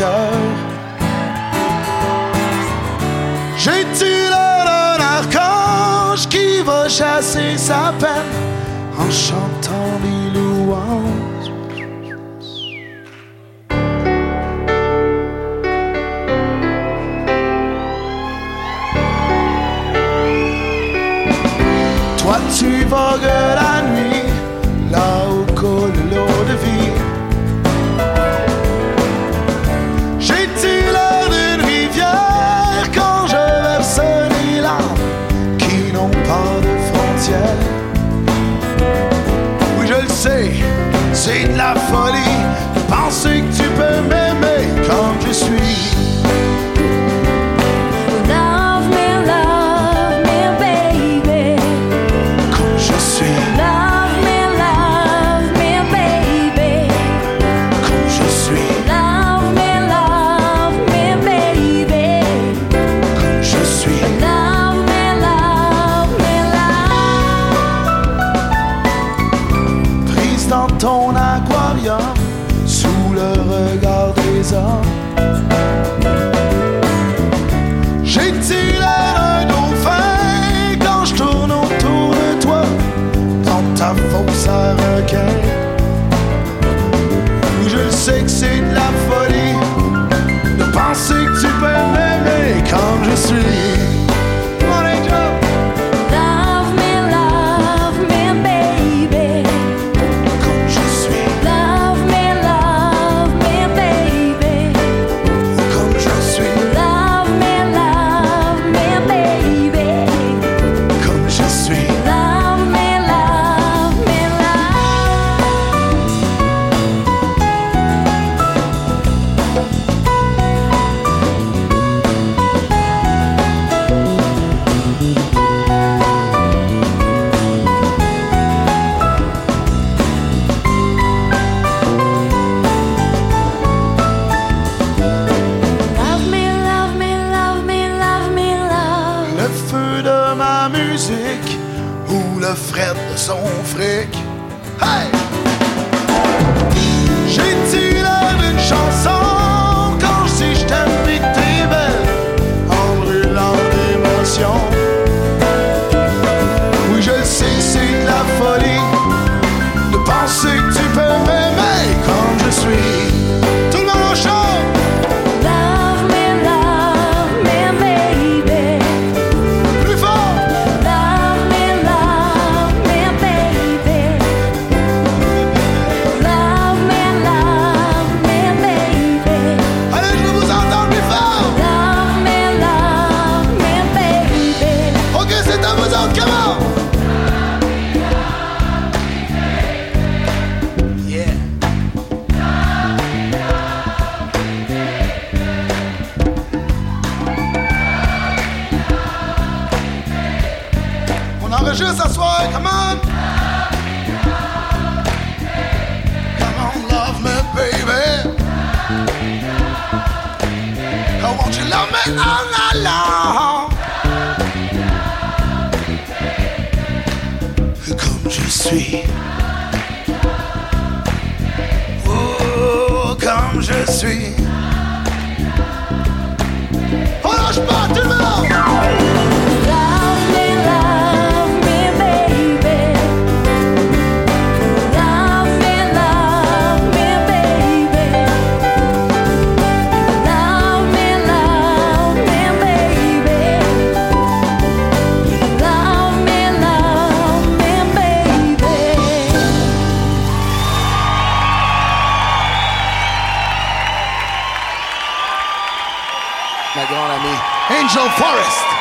cœur. J'ai-tu l'air d'un archange qui va chasser sa peine en chantant des louanges? Toi tu vogues la nuit, là où coule l'eau de vie. J'ai-tu l'air d'une rivière quand je verse des larmes qui n'ont pas de frontières? Oui, je le sais, c'est de la folie de penser que tu peux m'aimer comme je suis. Ton aquarium sous le regard des hommes. J'ai-tu l'air d'un dauphin quand je tourne autour de toi dans ta fosse à requin? Oui, je le sais que c'est de la folie de penser que tu peux m'aimer comme je suis. Mon angel. Ou le fret de son fric. Hey! J'ai-tu l'air d'une chanson quand je dis je t'aime pis que t'es belle en brûlant d'émotion? Oui, je le sais, c'est de la folie de penser que tu peux m'aimer comme je suis. Tout le monde en chante! Juste à soir, come on! Come on, love me, baby. Oh, won't you love me all night long? Comme je suis. Oh, comme je suis. Oh, lâche pas, tout le monde! Ma grande amie, Angel Forrest.